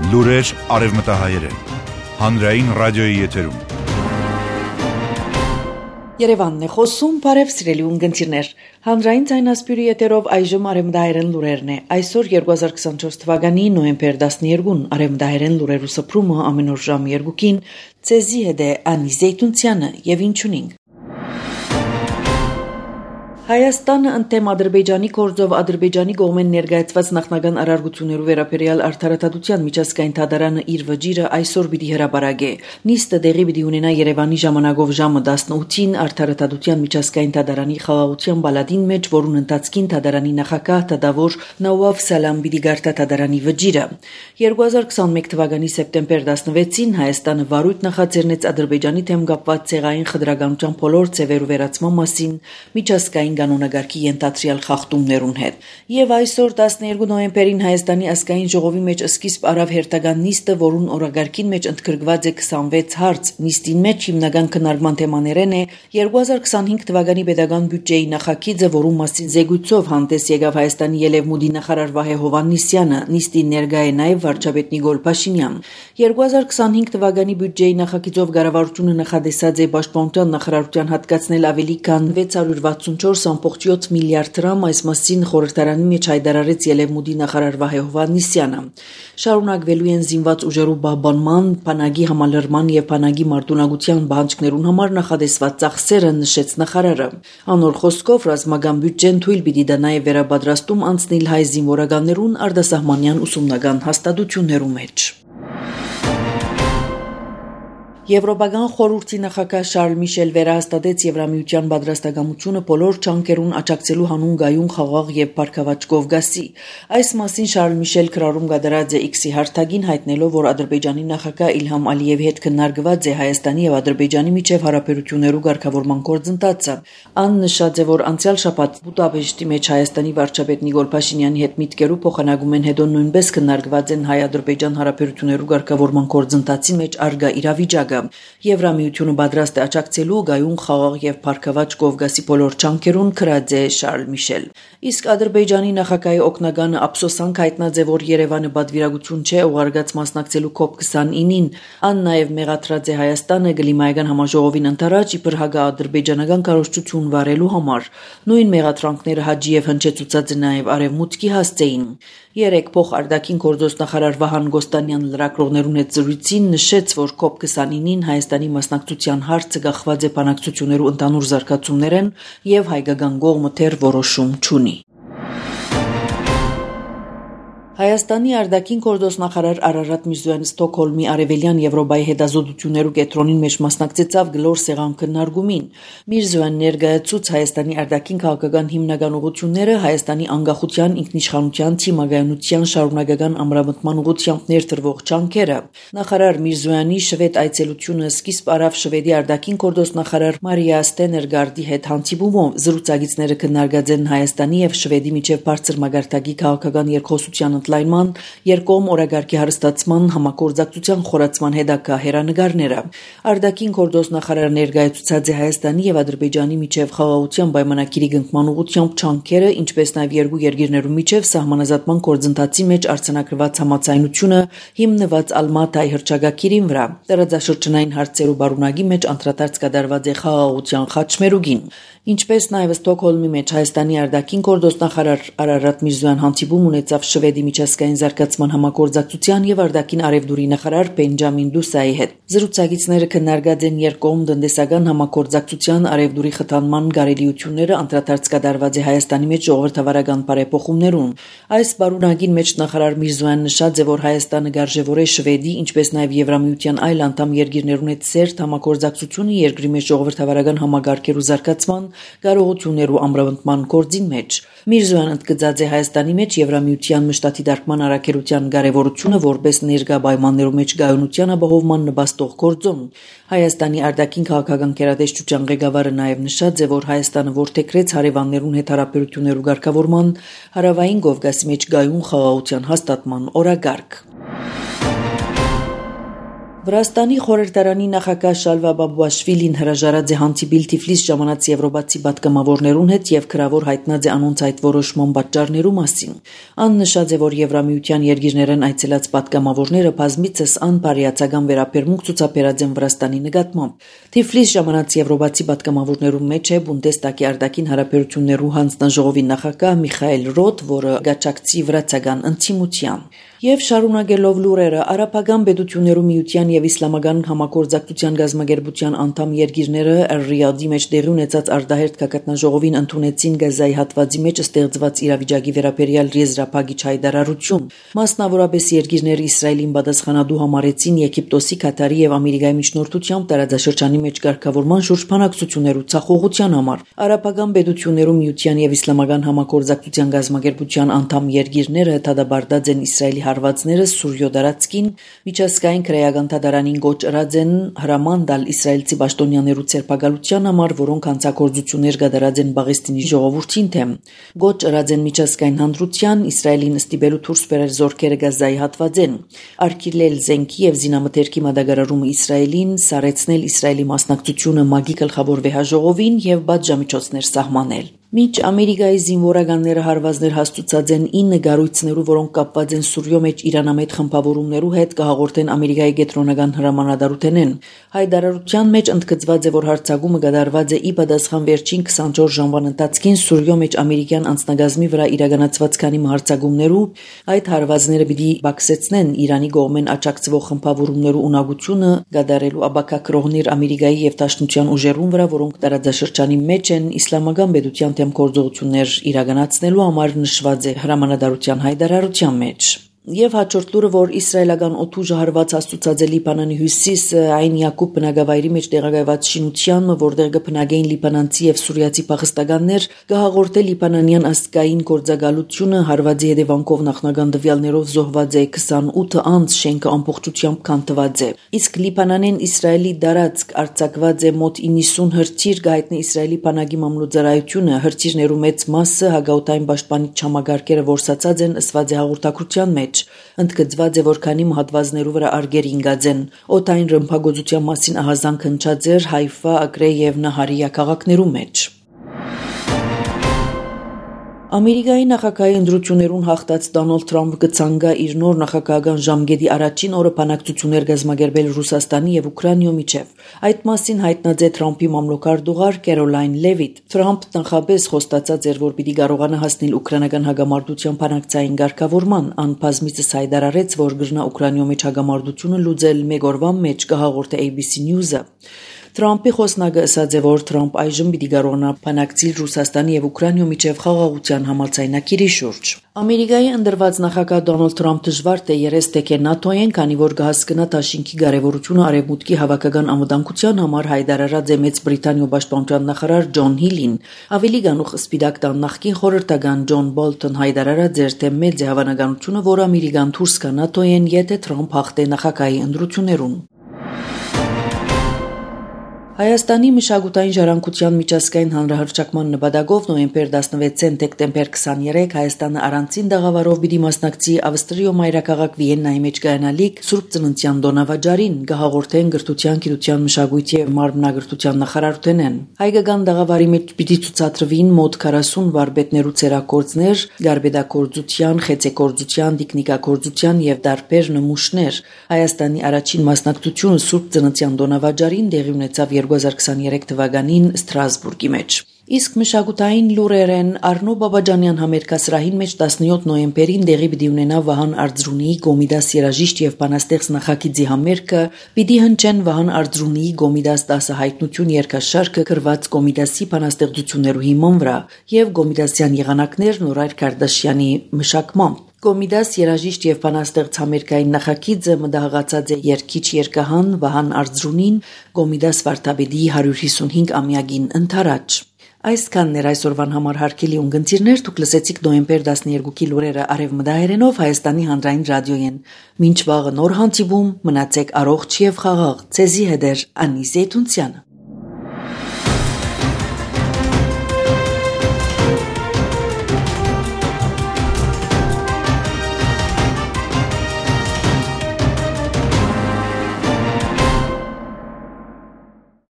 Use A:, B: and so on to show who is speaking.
A: Լուրեր արևմտահայերեն, հանրային ռադիոյի եթերում։
B: Երևանն է խոսում, բարև սիրելի ունգընտիրներ։ Հանրային ձայնասպյուրի եթերով այժմ արևմտահայերեն լուրերն է։ Այսօր 2024 թվականի նոյեմբեր 12-ն արևմտահայերեն լուրերու սփռումը ամեն օր ժամ 2-ին ցեզի հետ է Անի Զեյթունցյանը եւ ինչունինք։ Հայաստանը ընդդեմ Ադրբեջանի գործով Ադրբեջանի կողմեն ներկայացված նախնական արարգություններու վերաբերյալ արդարադատության միջազգային դատարանը իր վճիրը այսօր պիտի հրապարակի։ Նիստը տեղի պիտի ունենա Երևանի ժամանակով ժամը 18-ին արդարադատության միջազգային դատարանի խաղաղության բալադին մեջ, որուն ընթացքին դատարանի նախագահ դատավոր Նավաֆ Սալամ պիտի գարտա դատարանի վճիրը։ 2021 թվականի սեպտեմբեր 16-ին Հայաստանը վարույթ նախաձեռնեց Ադրբեջանի դեմ կապված ցեղային խտրականության բոլոր ձևերու վերացման մասին միջազգային կանոնագարքի ենթադրյալ խախտումներուն հետ։ Եվ այսօր 12 նոյեմբերին Հայաստանի ազգային ժողովի մեջ սկիզբ արավ հերթական նիստը, որուն օրագարքին մեջ ընդգրկված է 26 հարց։ Նիստին մեջ հիմնական քննարկման թեմաներն է 2025 թվականի պետական բյուջեի նախագիծը, որում մասին զեկույցով հանդես եկավ Հայաստանի ելևմուտի նախարար Վահե Հովհաննիսյանը, նիստին ներկա է նաև վարչապետ Նիկոլ Փաշինյան։ 2025 թվականի բյուջեի նախագիծով կառավարությունը նախադեсած է պաշտպանության նախարարության հատկացնել ավելի քան 664.7 միլիարդ դրամ, այս մասին խորհրդարանի մեջ հայտարարեց ելևմուտի նախարար Վահե Հովհաննիսյանը։ Շարունակվելու են զինված ուժերու պահպանման, բանակի համալրման եւ բանակի մարտունակության բանջկներուն համար նախադեсված ծախսերը, նշեց նախարարը։ Անոր խոսքով ռազմական բյուջեն թույլ պիտի դա նաև վերապատրաստում անցնել հայ զինվորականներուն արտասահմանյան ուսումնական հաստատություններու մեջ։ Եվրոպական խորհրդի նախագահ Շարլ Միշել վերահաստատեց Եվրամիության պատրաստակամությունը բոլոր ջանքերուն աջակցելու հանուն գայուն խաղաղ եւ բարգավաճ Կովկասի։ Այս մասին Շարլ Միշել քրարում կատարած է X-ի հարթակին, հայտնելով, որ Ադրբեջանի նախագահ Իլհամ Ալիևի հետ քննարկված է Հայաստանի եւ Ադրբեջանի միջև հարաբերություններու ղեկավարման գործընթացը։ Ան նշած է, որ անցյալ շաբաթ Բուդապեշտի մեջ Հայաստանի վարչապետ Նիկոլ Փաշինյանի հետ միտքերու փոխանակումեն հետո նույնպես քննարկված են հայ-ադրբեջան հարաբերություններու ղեկավարման գործընթացի մեջ արգա իրավիճակը։ Եվրամիությունը պատրաստ է աջակցելու գայուն խաղաղ եւ բարգավաճ Կովկասի բոլոր ջանքերուն, քրած է Շարլ Միշել։ Իսկ Ադրբեջանի նախագահի օգնականը ափսոսանք հայտնած է, որ Երևանը պատվիրակություն չէ ուղարկած մասնակցելու COP29-ին, ան նաեւ մեղադրած է Հայաստանը Կլիմայական համաժողովին ընթരാճ իբր հակաադրբեջանական կարողություն վարելու համար։ Նույն մեղադրանքները Հաջիև հնչեցուցած է նաեւ Արևմուտքի հասցեին։ Երեք փոխարդակին գործոստնախարար Վահան Գոստանյան լրագրողներուն հետ զրույցին նշեց, որ COP29-ին Հայաստանի մասնակցության հարցը կախված է բանակցություններու ընդհանուր զարգացումներեն եւ հայկական կողմը դեռ որոշում չունի։ Հայաստանի արտաքին գործոստնախարար Արարատ Միրզոյանը Ստոկհոլմի Արևելյան Եվրոպայի հետազոտություններու կենտրոնին մեջ մասնակցեցավ գլոր սեղան քննարկումին։ Միրզոյանը ներկայացուց Հայաստանի արտաքին քաղաքական հիմնական ուղղությունները, Հայաստանի անկախության, ինքնիշխանության, թիմագայունության շարունակական ամրապնդման ուղղությամբ ներդրվող ջանքերը։ Նախարար Միրզոյանի շվեդ այցելությունը սկիզբ արավ Շվեդի արտաքին գործոստնախարար Մարիա Ստեներգարդի հետ հանդիպումով զրուցակիցները քննարկած են Հայաստանի եւ Շվեդի միջև բարձր մակարդակի քաղաքական երկխոսության լայնման, երկկողմ օրագարկի հարստացման, համագործակցության խորացման հետագա հերանեկարները։ Արտաքին գործոստնախարարը ներկայացուցած է Հայաստանի եւ Ադրբեջանի միջև խաղաղության պայմանագիրի կնքման ուղղությամբ ջանքերը, ինչպես նաեւ երկու երկրներու միջև սահմանազատման գործընթացի մեջ արձանագրված համաձայնությունը հիմնված Ալմատայ հռչակագիրին վրա։ Տարածաշրջանային հարցերու բարունակի մեջ անդրադարձ կատարված է խաղաղության խաչմերուկին։ Ինչպես նաև Ստոկհոլմի մեջ Հայաստանի արտաքին գործոստնախարար Արարատ Միրզոյան հանդիպում ունեցավ Շվեդի միջազգային զարգացման համագործակցության եւ արտաքին արևդուրի նախարար Բենջամին Դուսայի հետ։ Զրուցակիցները քննարկած են երկկողմ տնտեսական համագործակցության արևդուրի խթանման կարելիությունները, անդրադարձ կատարված է Հայաստանի մեջ ժողովրդավարական բարեփոխումներուն։ Այս բարունակին մեջ նախարար Միրզոյան նշած է, որ Հայաստանը գարժևոր է Շվեդի, ինչպես նաև Եվրամիության այլ անդամ երկրներուն հետ սերտ համագործակցությունը երկրի մեջ ժողովրդավարական համագարկերու զարգացման կարողություններու ամրապնդման գործին մեջ։ Միրզոյանը ընդգծած է Հայաստանի մեջ Եվրամիության մշտատի դարկման առաքելության կարևորությունը որպես ներկա պայմաններու մեջ գայունության ապահովման նպաստող գործոն։ Հայաստանի արտաքին քաղաքական գերատեսչության ղեկավարը նաև նշած է, որ Հայաստանը որդեգրեց հարևաններուն հետ հարաբերություններու ղեկավարման հարավային Կովկասի մեջ գայուն խաղաղության հաստատման օրագարկ։ Վրաստանի խորհրդարանի նախագահ Շալվա Բաբուաշվիլին հրաժարած է հանդիպել Թիֆլիս ժամանած եվրոպացի պատգամավորներուն հետ եւ գրավոր հայտնած է անոնց այդ որոշման պատճառներու մասին։ Ան նշած է, որ Եվրամիության երկիրներն այցելած պատգամավորները բազմիցս անպարիացական վերաբերմունք ցուցաբերած են Վրաստանի նկատմամբ։ Թիֆլիս ժամանած եվրոպացի պատգամավորներու մեջ է Բունդեստագի արտաքին հարաբերություններու հանձնաժողովի նախագահ Միխայել Ռոթ, որը գաչակցի վրացական ընդդիմության։ Եվ շարունակելով լուրերը, արաբական պետություններու միության եւ իսլամական համագործակցության գազագերբության անդամ երկիրները Ռիադի մեջ տեղի ունեցած արտահերթ գագաթնաժողովին ընդունեցին Գազայի հատվածի մեջ ստեղծված իրավիճակի վերաբերյալ եզրափակիչ հայտարարություն։ Մասնավորապես երկիրները Իսրայելին պատասխանատու համարեցին Եգիպտոսի, Կատարի եւ Ամերիկայի միջնորդությամբ տարածաշրջանի մեջ կարգավորման շուրջ բանակցություններու ցախողության համար։ Արաբական պետություններու միության եւ իսլամական համագործակցության գազագերբության անդամ երկիրները դադարեցին են Իսրայելի հարվածները Սուրյո դարածքին միջազգային քրեական դատարանին գոչ ըրած են հրաման տալ իսրայելցի պաշտոնյաներու ցերպակալության համար, որոնք հանցագործություններ կատարած են Պաղեստինի ժողովրդին թեմ։ Գոչ ըրած են միջազգային հանրության Իսրայելին ստիպելու դուրս բերել զորքերը Գազայի հատվածեն, արգելել զենքի եւ զինամթերքի մատակարարումը Իսրայելին, սառեցնել Իսրայելի մասնակցությունը ՄԱԳ-ի գլխավոր վեհաժողովին եւ պատժամիջոցներ սահմանել։ Մինչ Ամերիկայի զինվորականները հարվածներ հաստուցած են 9 գառույցներու, որոնք կապված են Սուրյո մեջ իրանամետ խմբավորումներու հետ, կհաղորդեն Ամերիկայի կենտրոնական հրամանատարութենեն։ Հայտարարության մեջ ընդգծված է, որ հարձակումը կատարված է ի պատասխան վերջին 24 ժամվան ընթացքին Սուրյո մեջ ամերիկյան անձնագազմի վրա իրականացված քանի հարձակումներու, այդ հարվածները պիտի բացեցնեն Իրանի կողմեն աջակցվող խմբավորումներու ունակությունը կատարելու աբակակրողներ Ամերիկայի եւ Դաշնության ուժերուն վրա, որոնք տարածաշրջանի մեջ են իսլամական պետության դեմ գործողություններ իրականացնելու համար նշված է հրամանատարության հայտարարության մեջ։ Եվ հաջորդ լուրը, որ իսրայելական օդուժը հարված հաստուցած է Լիբանանի հյուսիս Այն Յակուբ բնակավայրի մեջ տեղակայված շինությանը, որտեղ կբնակեին լիբանանցի եւ սուրիացի փախստականներ, կհաղորդել լիբանանյան ազգային գործակալությունը հարվածի հետևանքով նախնական տվյալներով զոհված է 28 անձ, շենքը ամբողջությամբ քանդված է։ Իսկ Լիբանանեն Իսրայելի դարածք արձակված է մոտ 90 հրթիռ, գայտնի Իսրայելի բանակի մամլոյցարայությունը հրթիռներու մեծ մասը հագաուտային պաշտպանիչ չամագարկերը որսացած են ըսված է հաղորդակցության մեջ։ Ընդգծված է, որ քանի հատվածներու վրա արգեր ինգած են։ Օդային ռմբագործության մասին ահազանգ հնչած էր Հայֆա, Ակրե եւ Նահարիա քաղաքներու մեջ։ Ամերիկայի նախագահի ընտրություններուն հաղթած Դոնալդ Թրամփը կցանկա իր նոր նախագահական ժամկետի առաջին օրը բանակցություններ կազմակերպել Ռուսաստանի եւ Ուկրաինայի միջև։ Այդ մասին հայտնած է Թրամփի մամլոյցարդուղար Կերոլայն Լևիտ։ Թրամփը նախապես խոստացած էր, որ պիտի կարողանա հասնել ուկրաինական հագամարտության բանակցային ղեկավարման, անբազմիցս հայտարարեց, որ գրնա Ուկրաինայի մեջ հագամարտությունը լուծել մեկ օրվա մեջ, կհաղորդե ABC News-ը։ Թրամփի խոսնակը ասաց է, որ Թրամփ այժմ պիտի կարողանա բանակցել Ռուսաստանի եւ Ուկրաինայի միջև խաղաղության համաձայնագիրի շուրջ։ Ամերիկայի ընդրված նախագահ Դոնալդ Թրամփը դժվար թե երես թեկե ՆԱՏՕ-ին, քանի որ կհասկնա Դաշինքի կարևորությունը արևմուտքի հավաքական անվտանգության համար, հայտարարած է Մեծ Բրիտանիա պաշտպանության նախարար Ջոն Հիլին։ Ավելի գանուխ Սպիտակ տան նախկին խորհրդական Ջոն Բոլթոն հայտարարած էր, թե մեծ է հավանականությունը, որ Ամերիկան դուրս գա ՆԱՏՕ-ին, եթե Թրամփ հաղթե նախագահի ընտրություններուն։ Հայաստանի մշակութային ժառանգության միջազգային հանրահռչակման նպատակով նոյեմբեր 16-ին դեկտեմբեր 23 Հայաստանը առանցին դաղավարով պիտի մասնակցի Ավստրիո մայրաքաղաք Վիեննայի մեջ կայանալիք Սուրբ Ծննդյան տոնավաճառին, կհաղորդեն Գրթության, Գիտության, Մշակույթի եւ Մարմնագրթության նախարարութենեն։ Հայկական դաղավարի մեջ պիտի ցուցադրվին մոտ 40 վարպետներու ցերակորձներ, գարբեդակորձության, խեցեգործության, տեխնիկագործության եւ տարբեր նմուշներ։ Հայաստանի առաջին մասնակցությունը Սուրբ Ծննդյան տոնավաճառին տեղի ունեցավ 2023 թվականին Ստրասբուրգի մեջ։ Իսկ մշակութային լուրերեն Արնո Բաբաջանյան համերգասրահին մեջ 17 նոյեմբերին տեղի պիտի ունենա Վահան Արձրունիի Գոմիդաս երաժիշտ եւ բանաստեղծ նախագիծի համերգը, պիտի հնչեն Վահան Արձրունիի Գոմիդաս 10 հայտնություն երգաշարքը գրված Գոմիդասի բանաստեղծություններու հիման վրա եւ Գոմիդասյան եղանակներ Նորայր Կարդաշյանի մշակմամբ։ Գոմիդաս երաժիշտ եւ բանաստեղծ համերգային նախագիծը մտահղացած է երգիչ երգահան Վահան Արձրունին Գոմիդաս վարդապետի 155-ամյակին ընթരാճ։ Այսքանն էր այսօրվան համար հարգելի ունգընտիրներ, դուք լսեցիք նոյեմբեր 12-ի լուրերը արևմտահայերենով Հայաստանի հանրային ռադիոյեն։ Մինչ վաղը նոր հանդիպում, մնացեք առողջ եւ խաղաղ։ Ցեզի հետ է Անի Զեյթունցյանը։